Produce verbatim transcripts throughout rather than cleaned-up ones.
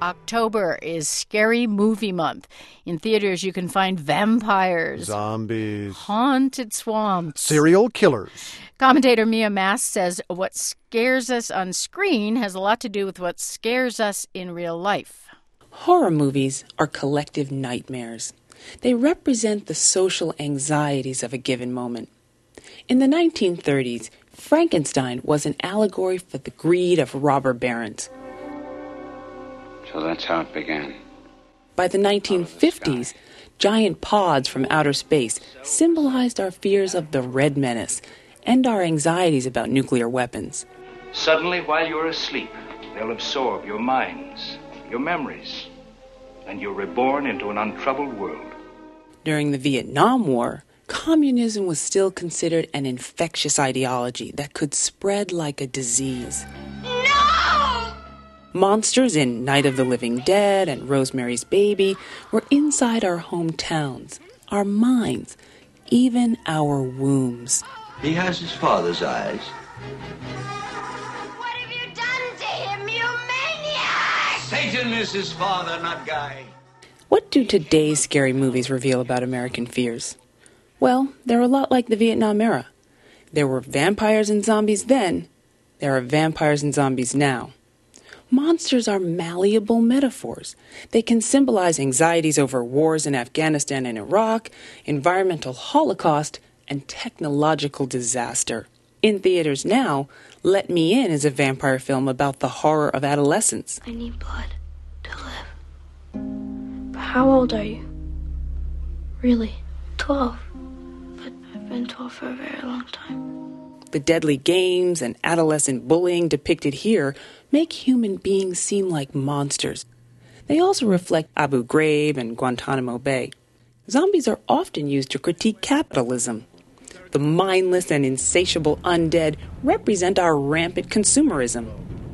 October is Scary Movie Month. In theaters, you can find vampires, zombies, haunted swamps, serial killers. Commentator Mia Mast says what scares us on screen has a lot to do with what scares us in real life. Horror movies are collective nightmares. They represent the social anxieties of a given moment. In the nineteen thirties, Frankenstein was an allegory for the greed of robber barons. So that's how it began. By the nineteen fifties, giant pods from outer space symbolized our fears of the Red Menace and our anxieties about nuclear weapons. Suddenly, while you're asleep, they'll absorb your minds, your memories, and you're reborn into an untroubled world. During the Vietnam War, communism was still considered an infectious ideology that could spread like a disease. No! Monsters in Night of the Living Dead and Rosemary's Baby were inside our hometowns, our minds, even our wombs. He has his father's eyes. What have you done to him, you maniac? Satan is his father, not Guy. What do today's scary movies reveal about American fears? Well, they're a lot like the Vietnam era. There were vampires and zombies then. There are vampires and zombies now. Monsters are malleable metaphors. They can symbolize anxieties over wars in Afghanistan and Iraq, environmental holocaust, and technological disaster. In theaters now, Let Me In is a vampire film about the horror of adolescence. I need blood to live. But how old are you? Really? Twelve. But I've been twelve for a very long time. The deadly games and adolescent bullying depicted here make human beings seem like monsters. They also reflect Abu Ghraib and Guantanamo Bay. Zombies are often used to critique capitalism. The mindless and insatiable undead represent our rampant consumerism.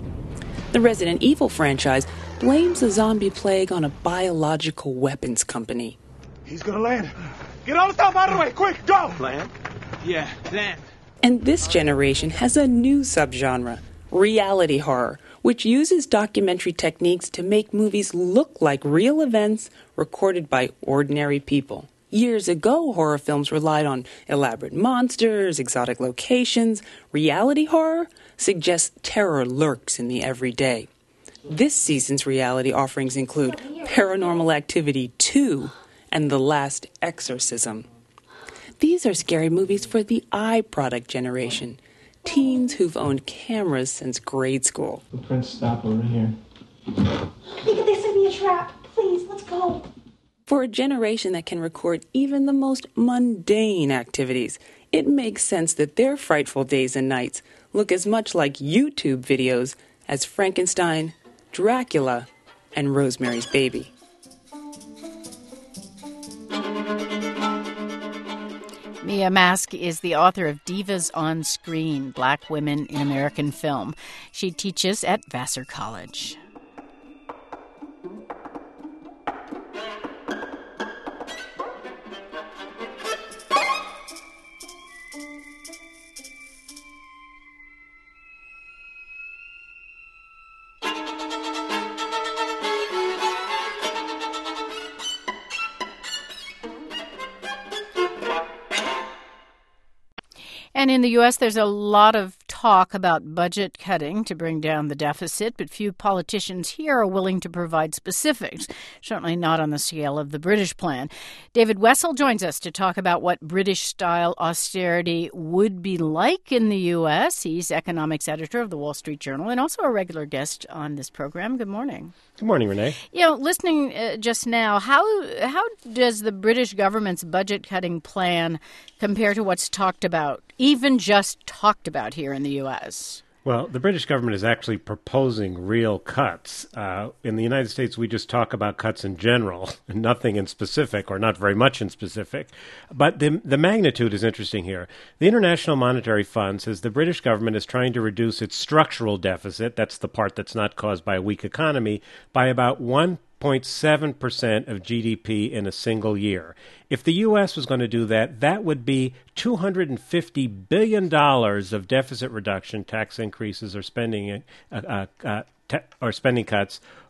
The Resident Evil franchise blames the zombie plague on a biological weapons company. He's gonna land. Get all the stuff out of the way, quick, go! Land? Yeah, land. And this generation has a new subgenre, reality horror, which uses documentary techniques to make movies look like real events recorded by ordinary people. Years ago, horror films relied on elaborate monsters, exotic locations. Reality horror suggests terror lurks in the everyday. This season's reality offerings include Paranormal Activity two and The Last Exorcism. These are scary movies for the iProduct generation, teens who've owned cameras since grade school. The prince stop over here. I think this would be a trap. Please, let's go. For a generation that can record even the most mundane activities, it makes sense that their frightful days and nights look as much like YouTube videos as Frankenstein, Dracula, and Rosemary's Baby. Mia Mast is the author of Divas on Screen, Black Women in American Film. She teaches at Vassar College. And in the U S, there's a lot of talk about budget cutting to bring down the deficit, but few politicians here are willing to provide specifics, certainly not on the scale of the British plan. David Wessel joins us to talk about what British-style austerity would be like in the U S. He's economics editor of the Wall Street Journal and also a regular guest on this program. Good morning. Good morning, Renee. You know, listening uh, just now, how how does the British government's budget-cutting plan compare to what's talked about, even just talked about here in the U S? Well, the British government is actually proposing real cuts. Uh, in the United States, we just talk about cuts in general, nothing in specific, or not very much in specific. But the the magnitude is interesting here. The International Monetary Fund says the British government is trying to reduce its structural deficit, that's the part that's not caused by a weak economy, by about one zero point seven percent of G D P in a single year. If the U S was going to do that, that would be two hundred fifty billion dollars of deficit reduction, tax increases, or spending uh, uh, uh, te- or spending cuts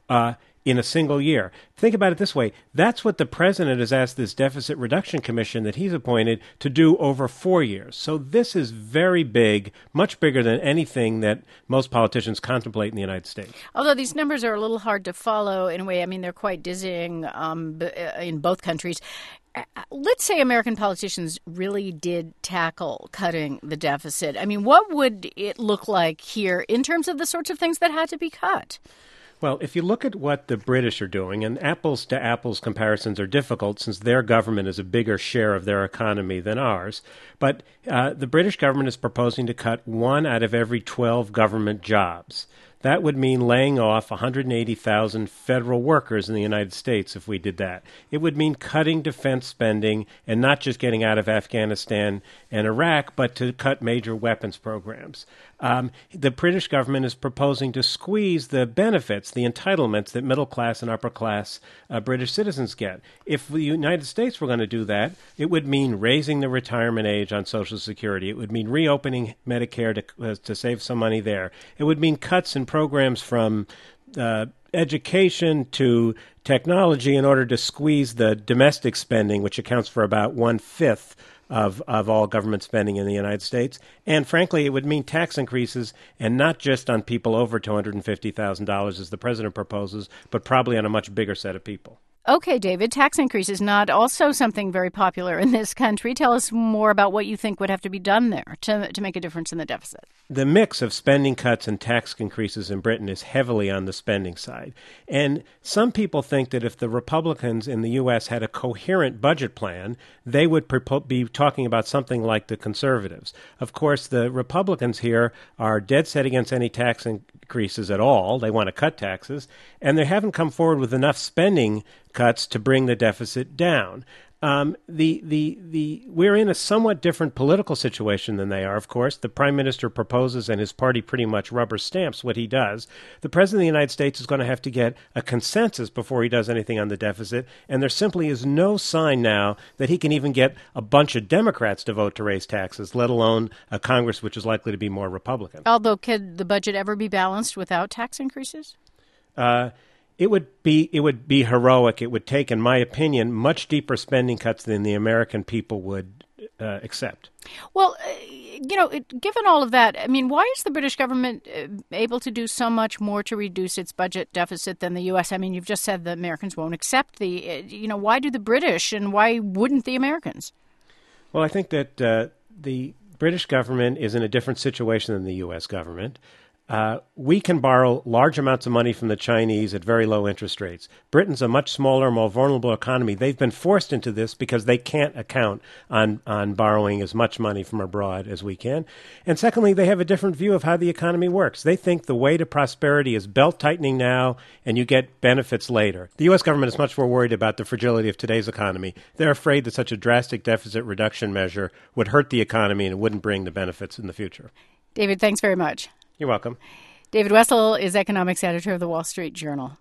uh, in a single year. Think about it this way. That's what the president has asked this Deficit Reduction Commission that he's appointed to do over four years. So this is very big, much bigger than anything that most politicians contemplate in the United States. Although these numbers are a little hard to follow in a way. I mean, they're quite dizzying um, in both countries. Let's say American politicians really did tackle cutting the deficit. I mean, what would it look like here in terms of the sorts of things that had to be cut? Well, if you look at what the British are doing, and apples to apples comparisons are difficult since their government is a bigger share of their economy than ours, but uh, the British government is proposing to cut one out of every twelve government jobs. That would mean laying off one hundred eighty thousand federal workers in the United States if we did that. It would mean cutting defense spending and not just getting out of Afghanistan and Iraq, but to cut major weapons programs. Um, the British government is proposing to squeeze the benefits, the entitlements that middle-class and upper-class uh, British citizens get. If the United States were going to do that, it would mean raising the retirement age on Social Security. It would mean reopening Medicare to, uh, to save some money there. It would mean cuts in programs from uh, education to technology in order to squeeze the domestic spending, which accounts for about one-fifth of of all government spending in the United States. And frankly, it would mean tax increases, and not just on people over two hundred fifty thousand dollars as the president proposes, but probably on a much bigger set of people. Okay, David, tax increase is not also something very popular in this country. Tell us more about what you think would have to be done there to to make a difference in the deficit. The mix of spending cuts and tax increases in Britain is heavily on the spending side. And some people think that if the Republicans in the U S had a coherent budget plan, they would propo- be talking about something like the conservatives. Of course, the Republicans here are dead set against any tax increases at all. They want to cut taxes, and they haven't come forward with enough spending cuts to bring the deficit down. Um, the, the, the, we're in a somewhat different political situation than they are, of course. The prime minister proposes and his party pretty much rubber stamps what he does. The president of the United States is going to have to get a consensus before he does anything on the deficit, and there simply is no sign now that he can even get a bunch of Democrats to vote to raise taxes, let alone a Congress which is likely to be more Republican. Although, could the budget ever be balanced without tax increases? Uh, It would be it would be heroic. It would take, in my opinion, much deeper spending cuts than the American people would uh, accept. Well, uh, you know, it, given all of that, I mean, why is the British government uh, able to do so much more to reduce its budget deficit than the U S? I mean, you've just said the Americans won't accept the, uh, you know, why do the British and why wouldn't the Americans? Well, I think that uh, the British government is in a different situation than the U S government. Uh, we can borrow large amounts of money from the Chinese at very low interest rates. Britain's a much smaller, more vulnerable economy. They've been forced into this because they can't account on, on borrowing as much money from abroad as we can. And secondly, they have a different view of how the economy works. They think the way to prosperity is belt-tightening now and you get benefits later. The U S government is much more worried about the fragility of today's economy. They're afraid that such a drastic deficit reduction measure would hurt the economy and it wouldn't bring the benefits in the future. David, thanks very much. You're welcome. David Wessel is economics editor of the Wall Street Journal.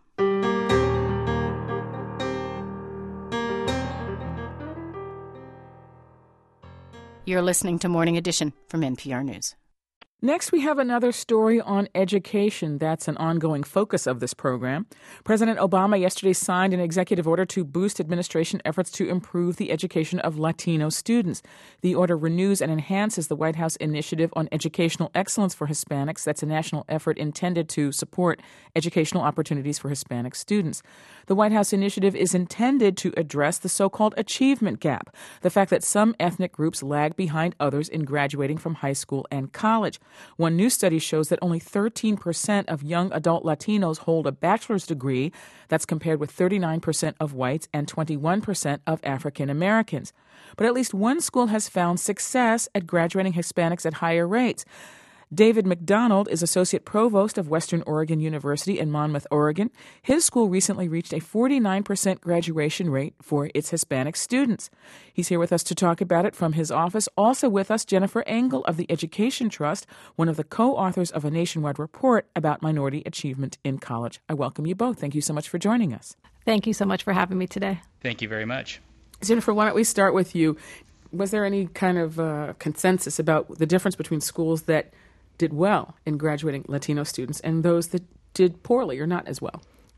You're listening to Morning Edition from N P R News. Next, we have another story on education. That's an ongoing focus of this program. President Obama yesterday signed an executive order to boost administration efforts to improve the education of Latino students. The order renews and enhances the White House initiative on educational excellence for Hispanics. That's a national effort intended to support educational opportunities for Hispanic students. The White House initiative is intended to address the so-called achievement gap, the fact that some ethnic groups lag behind others in graduating from high school and college. One new study shows that only thirteen percent of young adult Latinos hold a bachelor's degree. That's compared with thirty-nine percent of whites and twenty-one percent of African Americans. But at least one school has found success at graduating Hispanics at higher rates. David McDonald is Associate Provost of Western Oregon University in Monmouth, Oregon. His school recently reached a forty-nine percent graduation rate for its Hispanic students. He's here with us to talk about it from his office. Also with us, Jennifer Engel of the Education Trust, one of the co-authors of a nationwide report about minority achievement in college. I welcome you both. Thank you so much for joining us. Thank you so much for having me today. Thank you very much. Jennifer, why don't we start with you? Was there any kind of uh, consensus about the difference between schools that did well in graduating Latino students and those that did poorly or not as well?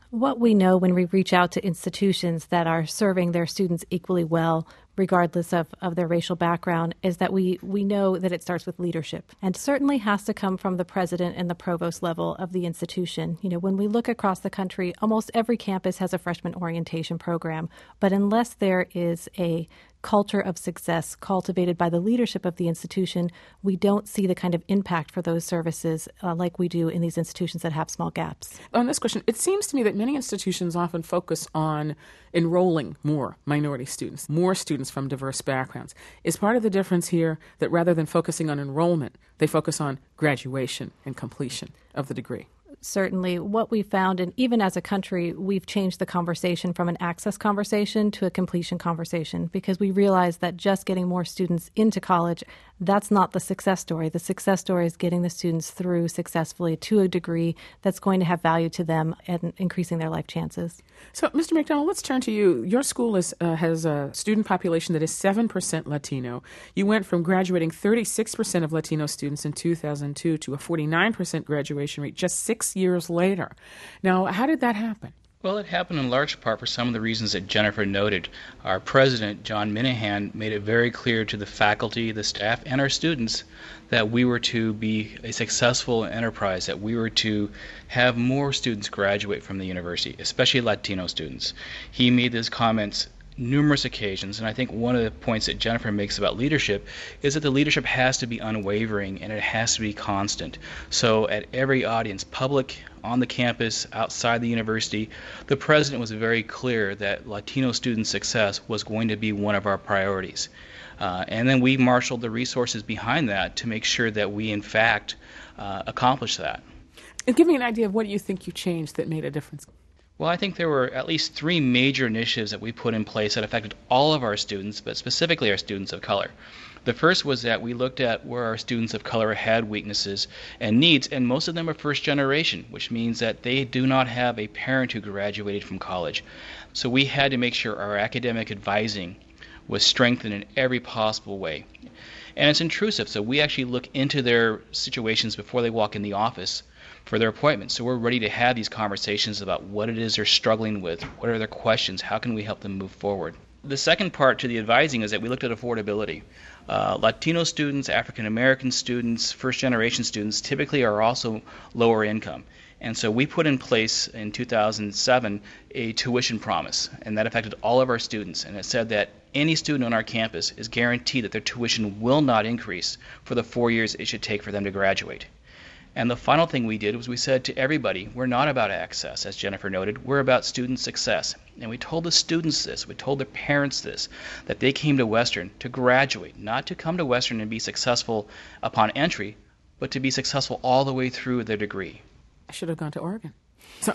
What we know when we reach out to institutions that are serving their students equally well, regardless of, of their racial background, is that we, we know that it starts with leadership, and certainly has to come from the president and the provost level of the institution. You know, when we look across the country, almost every campus has a freshman orientation program, but unless there is a culture of success cultivated by the leadership of the institution, we don't see the kind of impact for those services uh, like we do in these institutions that have small gaps. On this question, it seems to me that many institutions often focus on enrolling more minority students, more students from diverse backgrounds. Is part of the difference here that rather than focusing on enrollment, they focus on graduation and completion of the degree? Certainly, what we found, and even as a country, we've changed the conversation from an access conversation to a completion conversation, because we realize that just getting more students into college, that's not the success story. The success story is getting the students through successfully to a degree that's going to have value to them and increasing their life chances. So, Mister McDonald, let's turn to you. Your school is, uh, has a student population that is seven percent Latino. You went from graduating thirty-six percent of Latino students in two thousand two to a forty-nine percent graduation rate just six years later. Now, how did that happen? Well, it happened in large part for some of the reasons that Jennifer noted. Our president, John Minahan, made it very clear to the faculty, the staff, and our students that we were to be a successful enterprise, that we were to have more students graduate from the university, especially Latino students. He made these comments numerous occasions, and I think one of the points that Jennifer makes about leadership is that the leadership has to be unwavering and it has to be constant. So at every audience, public, on the campus, outside the university, the president was very clear that Latino student success was going to be one of our priorities. Uh, and then we marshaled the resources behind that to make sure that we, in fact, uh, accomplish that. And give me an idea of what you think you changed that made a difference. Well, I think there were at least three major initiatives that we put in place that affected all of our students, but specifically our students of color. The first was that we looked at where our students of color had weaknesses and needs, and most of them are first generation, which means that they do not have a parent who graduated from college. So we had to make sure our academic advising was strengthened in every possible way. And it's intrusive, so we actually look into their situations before they walk in the office for their appointments. So we're ready to have these conversations about what it is they're struggling with, what are their questions, how can we help them move forward. The second part to the advising is that we looked at affordability. Uh, Latino students, African American students, first generation students typically are also lower income. And so we put in place in two thousand seven a tuition promise, and that affected all of our students. And it said that any student on our campus is guaranteed that their tuition will not increase for the four years it should take for them to graduate. And the final thing we did was we said to everybody, we're not about access, as Jennifer noted, we're about student success. And we told the students this, we told their parents this, that they came to Western to graduate, not to come to Western and be successful upon entry, but to be successful all the way through their degree. I should have gone to Oregon. So.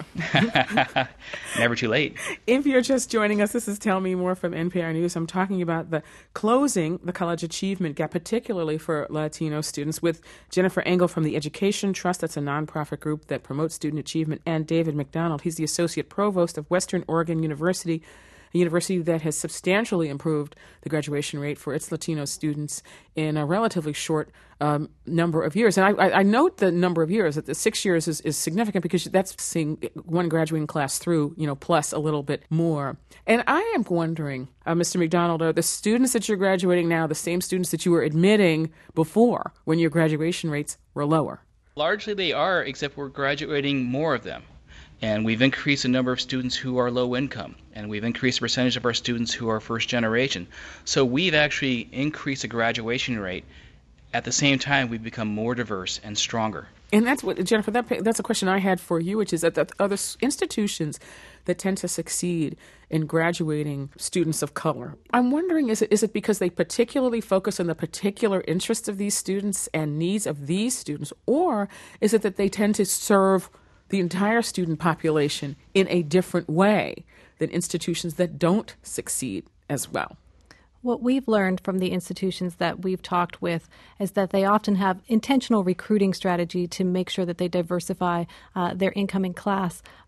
Never too late. If you're just joining us, this is Tell Me More from N P R News. I'm talking about the closing the college achievement gap, particularly for Latino students, with Jennifer Engel from the Education Trust. That's a nonprofit group that promotes student achievement, and David McDonald. He's the Associate Provost of Western Oregon University, a university that has substantially improved the graduation rate for its Latino students in a relatively short um, number of years. And I, I, I note the number of years, that the six years is, is significant because that's seeing one graduating class through, you know, plus a little bit more. And I am wondering, uh, Mister McDonald, are the students that you're graduating now the same students that you were admitting before when your graduation rates were lower? Largely they are, except we're graduating more of them. And we've increased the number of students who are low income, and we've increased the percentage of our students who are first generation. So we've actually increased the graduation rate. At the same time, we've become more diverse and stronger. And that's what, Jennifer, that, that's a question I had for you, which is that the other institutions that tend to succeed in graduating students of color, I'm wondering, is it is it because they particularly focus on the particular interests of these students and needs of these students, or is it that they tend to serve the entire student population in a different way than institutions that don't succeed as well? What we've learned from the institutions that we've talked with is that they often have intentional recruiting strategy to make sure that they diversify uh, their incoming class.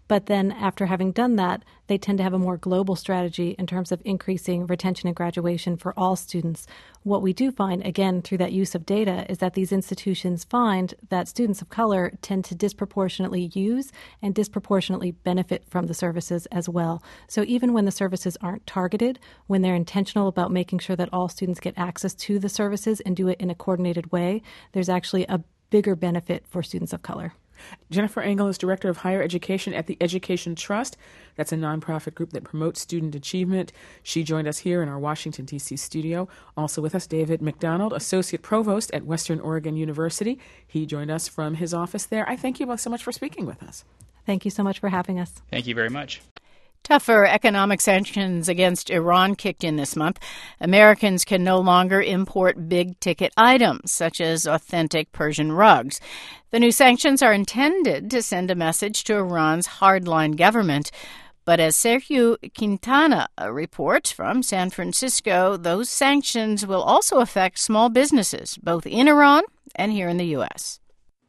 But then after having done that, they tend to have a more global strategy in terms of increasing retention and graduation for all students. What we do find, again, through that use of data, is that these institutions find that students of color tend to disproportionately use and disproportionately benefit from the services as well. So even when the services aren't targeted, when they're intentional about making sure that all students get access to the services and do it in a coordinated way, there's actually a bigger benefit for students of color. Jennifer Engel is Director of Higher Education at the Education Trust. That's a nonprofit group that promotes student achievement. She joined us here in our Washington, D C studio. Also with us, David McDonald, Associate Provost at Western Oregon University. He joined us from his office there. I thank you both so much for speaking with us. Thank you so much for having us. Thank you very much. Tougher economic sanctions against Iran kicked in this month. Americans can no longer import big-ticket items, such as authentic Persian rugs. The new sanctions are intended to send a message to Iran's hardline government. But as Sergio Quintana reports from San Francisco, those sanctions will also affect small businesses, both in Iran and here in the U S.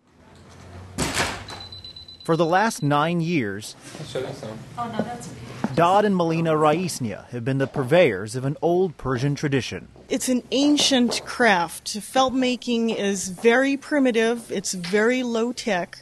For the last nine years, Dad and Melina Raisnia have been the purveyors of an old Persian tradition. It's an ancient craft. Felt making is very primitive. It's very low-tech.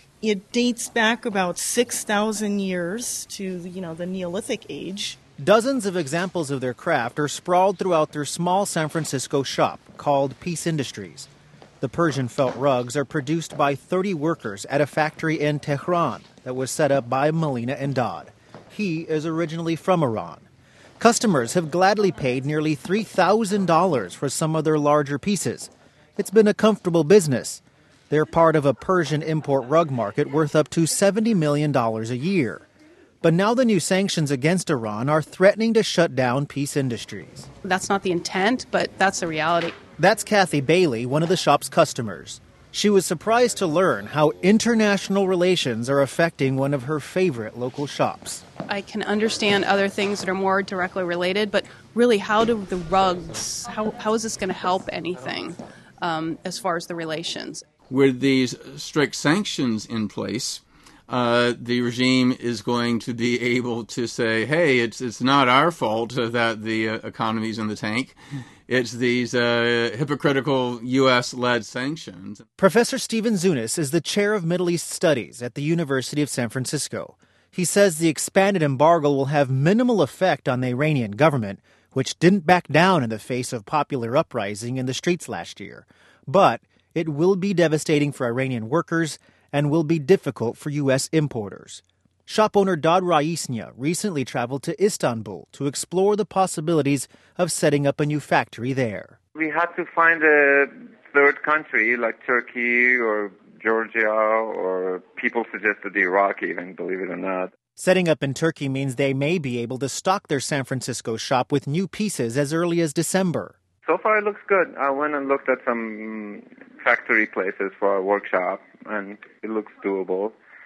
It dates back about six thousand years to, you know, the Neolithic age. Dozens of examples of their craft are sprawled throughout their small San Francisco shop called Peace Industries. The Persian felt rugs are produced by thirty workers at a factory in Tehran that was set up by Melina and Dad. He is originally from Iran. Customers have gladly paid nearly three thousand dollars for some of their larger pieces. It's been a comfortable business. They're part of a Persian import rug market worth up to seventy million dollars a year. But now the new sanctions against Iran are threatening to shut down Peace Industries. That's not the intent, but that's the reality. That's Kathy Bailey, one of the shop's customers. She was surprised to learn how international relations are affecting one of her favorite local shops. I can understand other things that are more directly related, but really, how do the rugs, how, how is this going to help anything um, as far as the relations? With these strict sanctions in place, uh, the regime is going to be able to say, hey, it's it's not our fault that the uh, economy's in the tank. It's these uh, hypocritical U S-led sanctions. Professor Stephen Zunis is the chair of Middle East Studies at the University of San Francisco. He says the expanded embargo will have minimal effect on the Iranian government, which didn't back down in the face of popular uprising in the streets last year. But it will be devastating for Iranian workers and will be difficult for U S importers. Shop owner Dad Raisnia recently traveled to Istanbul to explore the possibilities of setting up a new factory there. We had to find a third country like Turkey or Georgia, or people suggested Iraq even, believe it or not. Setting up in Turkey means they may be able to stock their San Francisco shop with new pieces as early as December. So far it looks good. I went and looked at some factory places for a workshop, and it looks doable.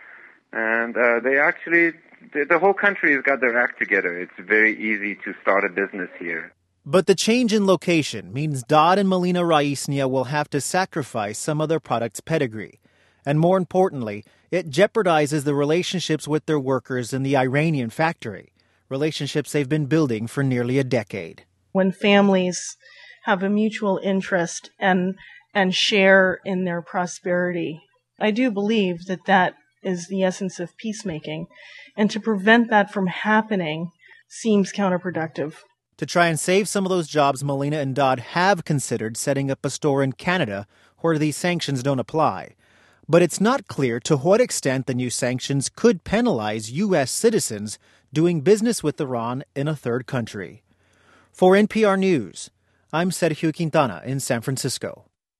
And uh, they actually, the, the whole country has got their act together. It's very easy to start a business here. But the change in location means Dad and Melina Raisnia will have to sacrifice some of their product's pedigree. And more importantly, it jeopardizes the relationships with their workers in the Iranian factory, relationships they've been building for nearly a decade. When families have a mutual interest and and share in their prosperity, I do believe that that is the essence of peacemaking, and to prevent that from happening seems counterproductive. To try and save some of those jobs, Melina and Dad have considered setting up a store in Canada where these sanctions don't apply. But it's not clear to what extent the new sanctions could penalize U S citizens doing business with Iran in a third country. For N P R News, I'm Sergio Quintana in San Francisco.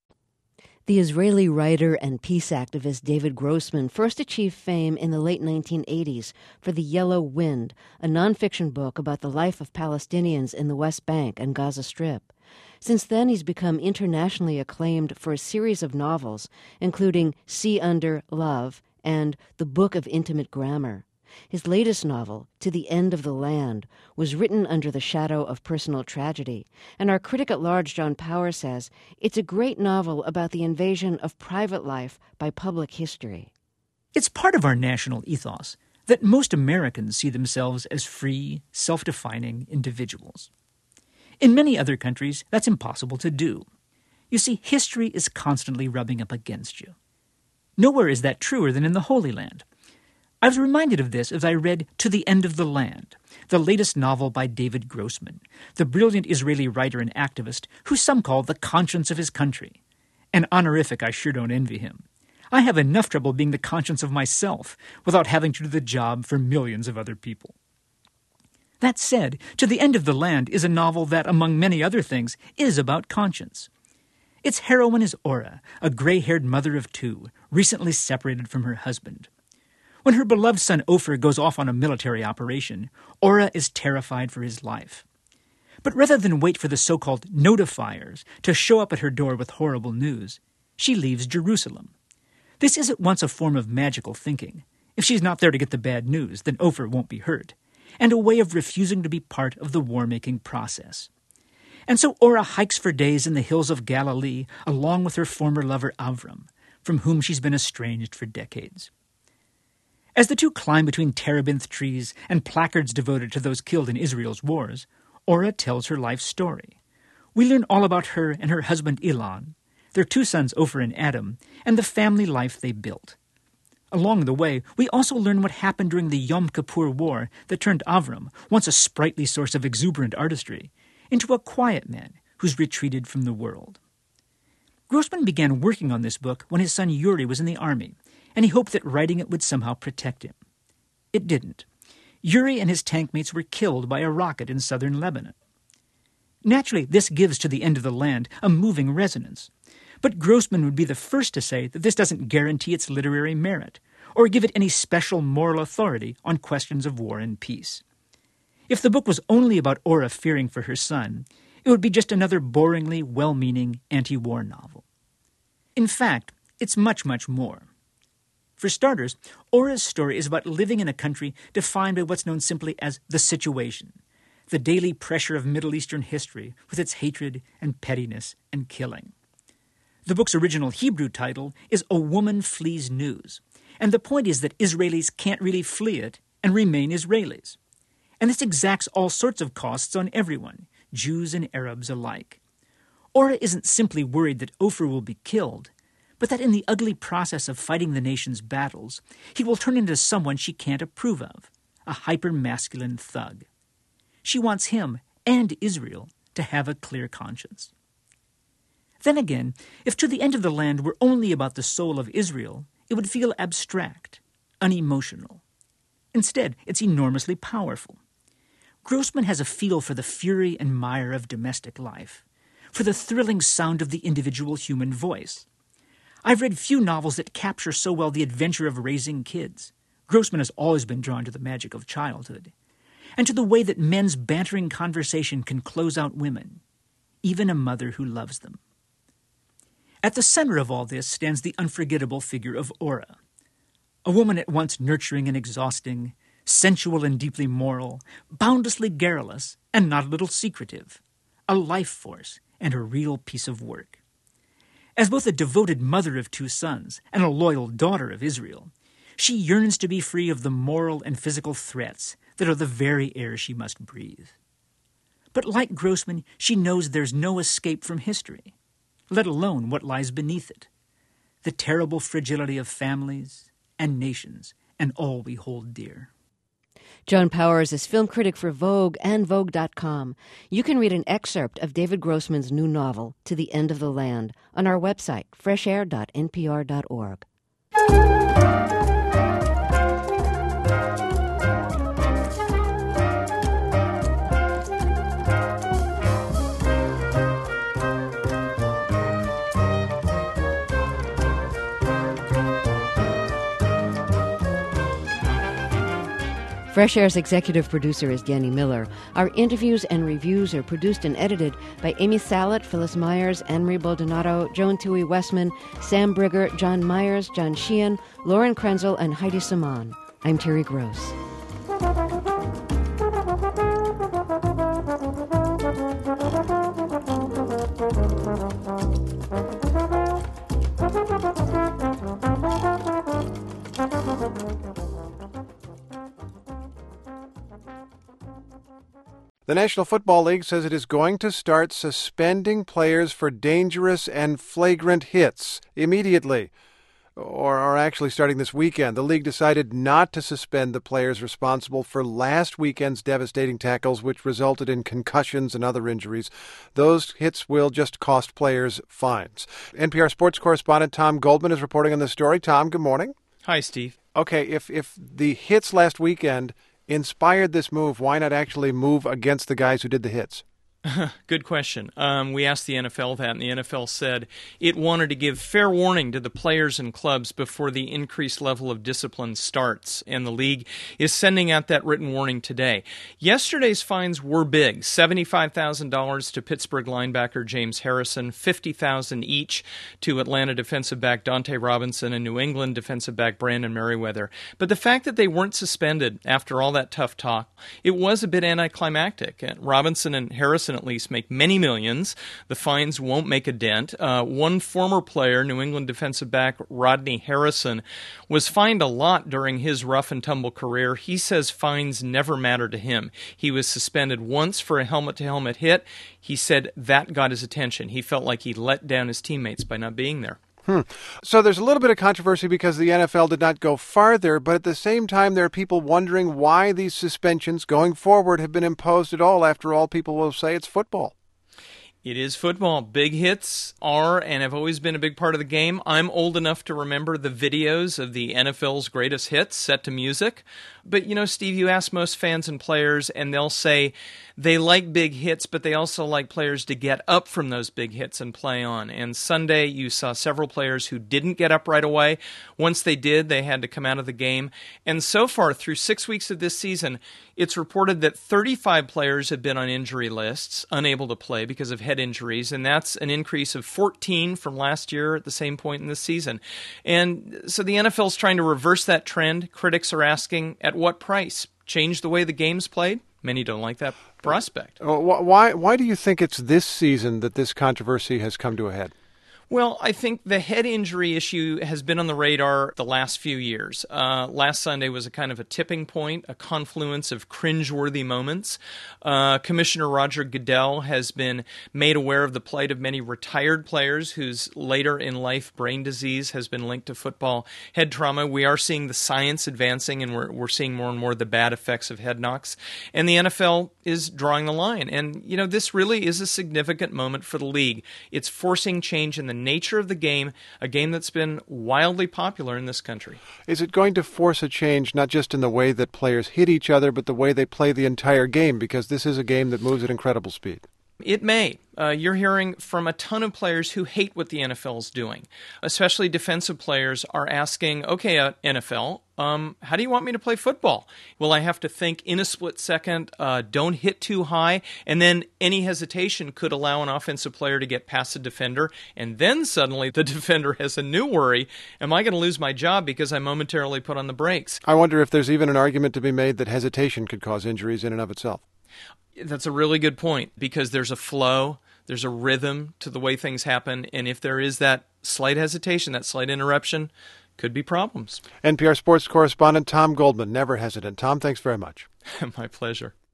The Israeli writer and peace activist David Grossman first achieved fame in the late nineteen eighties for The Yellow Wind, a nonfiction book about the life of Palestinians in the West Bank and Gaza Strip. Since then, he's become internationally acclaimed for a series of novels, including Sea Under Love and The Book of Intimate Grammar. His latest novel, To the End of the Land, was written under the shadow of personal tragedy, and our critic at large, John Power, says it's a great novel about the invasion of private life by public history. It's part of our national ethos. that most Americans see themselves as free, self-defining individuals. In many other countries, that's impossible to do. You see, history is constantly rubbing up against you. Nowhere is that truer than in the Holy Land. I was reminded of this as I read To the End of the Land, the latest novel by David Grossman, the brilliant Israeli writer and activist who some call the conscience of his country. An honorific I sure don't envy him. I have enough trouble being the conscience of myself without having to do the job for millions of other people. That said, To the End of the Land is a novel that, among many other things, is about conscience. Its heroine is Ora, a gray-haired mother of two, recently separated from her husband. When her beloved son Ofer goes off on a military operation, Ora is terrified for his life. But rather than wait for the so-called notifiers to show up at her door with horrible news, she leaves Jerusalem. This is at once a form of magical thinking. If she's not there to get the bad news, then Ofer won't be hurt, and a way of refusing to be part of the war-making process. And so Ora hikes for days in the hills of Galilee along with her former lover Avram, from whom she's been estranged for decades. As the two climb between terebinth trees and placards devoted to those killed in Israel's wars, Ora tells her life story. We learn all about her and her husband Ilan, their two sons Ofer and Adam, and the family life they built. Along the way, we also learn what happened during the Yom Kippur War that turned Avram, once a sprightly source of exuberant artistry, into a quiet man who's retreated from the world. Grossman began working on this book when his son Yuri was in the army, and he hoped that writing it would somehow protect him. It didn't. Yuri and his tank mates were killed by a rocket in southern Lebanon. Naturally, this gives To the End of the Land a moving resonance, but Grossman would be the first to say that this doesn't guarantee its literary merit, or give it any special moral authority on questions of war and peace. If the book was only about Ora fearing for her son, it would be just another boringly well-meaning anti-war novel. In fact, it's much, much more. For starters, Ora's story is about living in a country defined by what's known simply as the situation, the daily pressure of Middle Eastern history with its hatred and pettiness and killing. The book's original Hebrew title is A Woman Flees News, and the point is that Israelis can't really flee it and remain Israelis. And this exacts all sorts of costs on everyone, Jews and Arabs alike. Ora isn't simply worried that Ofer will be killed, but that in the ugly process of fighting the nation's battles, he will turn into someone she can't approve of, a hyper-masculine thug. She wants him and Israel to have a clear conscience. Then again, if To the End of the Land were only about the soul of Israel, it would feel abstract, unemotional. Instead, it's enormously powerful. Grossman has a feel for the fury and mire of domestic life, for the thrilling sound of the individual human voice. I've read few novels that capture so well the adventure of raising kids. Grossman has always been drawn to the magic of childhood, and to the way that men's bantering conversation can close out women, even a mother who loves them. At the center of all this stands the unforgettable figure of Ora, a woman at once nurturing and exhausting, sensual and deeply moral, boundlessly garrulous, and not a little secretive, a life force and a real piece of work. As both a devoted mother of two sons and a loyal daughter of Israel, she yearns to be free of the moral and physical threats that are the very air she must breathe. But like Grossman, she knows there's no escape from history, let alone what lies beneath it, the terrible fragility of families and nations and all we hold dear. John Powers is film critic for Vogue and Vogue dot com. You can read an excerpt of David Grossman's new novel, To the End of the Land, on our website, fresh air dot n p r dot org. Fresh Air's executive producer is Danny Miller. Our interviews and reviews are produced and edited by Amy Salet, Phyllis Myers, Anne-Marie Baldonado, Joan Tui Westman, Sam Brigger, John Myers, John Sheehan, Lauren Krenzel, and Heidi Saman. I'm Terry Gross. The National Football League says it is going to start suspending players for dangerous and flagrant hits immediately. Or, or actually starting this weekend. The league decided not to suspend the players responsible for last weekend's devastating tackles, which resulted in concussions and other injuries. Those hits will just cost players fines. N P R sports correspondent Tom Goldman is reporting on this story. Tom, good morning. Hi, Steve. Okay, if if the hits last weekend inspired this move, why not actually move against the guys who did the hits? Good question. Um, we asked the N F L that, and the N F L said it wanted to give fair warning to the players and clubs before the increased level of discipline starts, and the league is sending out that written warning today. Yesterday's fines were big, seventy-five thousand dollars to Pittsburgh linebacker James Harrison, fifty thousand dollars each to Atlanta defensive back Dante Robinson and New England defensive back Brandon Merriweather. But the fact that they weren't suspended after all that tough talk, it was a bit anticlimactic. Robinson and Harrison at least make many millions. The fines won't make a dent. Uh, one former player, New England defensive back Rodney Harrison, was fined a lot during his rough and tumble career. He says fines never matter to him. He was suspended once for a helmet-to-helmet hit. He said that got his attention. He felt like he let down his teammates by not being there. Hmm. So there's a little bit of controversy because the N F L did not go farther, but at the same time there are people wondering why these suspensions going forward have been imposed at all. After all, people will say it's football. It is football. Big hits are and have always been a big part of the game. I'm old enough to remember the videos of the N F L's greatest hits set to music. But, you know, Steve, you ask most fans and players, and they'll say they like big hits, but they also like players to get up from those big hits and play on. And Sunday, you saw several players who didn't get up right away. Once they did, they had to come out of the game. And so far, through six weeks of this season, it's reported that thirty-five players have been on injury lists, unable to play because of head injuries, and that's an increase of fourteen from last year at the same point in the season. And so the N F L is trying to reverse that trend. Critics are asking, at what price? Change the way the game's played? Many don't like that prospect. Why, why do you think it's this season that this controversy has come to a head? Well, I think the head injury issue has been on the radar the last few years. Uh, last Sunday was a kind of a tipping point, a confluence of cringeworthy moments. Uh, Commissioner Roger Goodell has been made aware of the plight of many retired players whose later in life brain disease has been linked to football head trauma. We are seeing the science advancing, and we're, we're seeing more and more the bad effects of head knocks. And the N F L is drawing the line. And, you know, this really is a significant moment for the league. It's forcing change in the nature of the game, a game that's been wildly popular in this country. Is it going to force a change not just in the way that players hit each other, but the way they play the entire game? Because this is a game that moves at incredible speed. It may. Uh, you're hearing from a ton of players who hate what the N F L is doing. Especially defensive players are asking, okay, uh, N F L, um, how do you want me to play football? Will I have to think in a split second, uh, don't hit too high, and then any hesitation could allow an offensive player to get past a defender, and then suddenly the defender has a new worry, am I going to lose my job because I momentarily put on the brakes? I wonder if there's even an argument to be made that hesitation could cause injuries in and of itself. That's a really good point, because there's a flow, there's a rhythm to the way things happen, and if there is that slight hesitation, that slight interruption, could be problems. N P R sports correspondent Tom Goldman, never hesitant. Tom, thanks very much. My pleasure.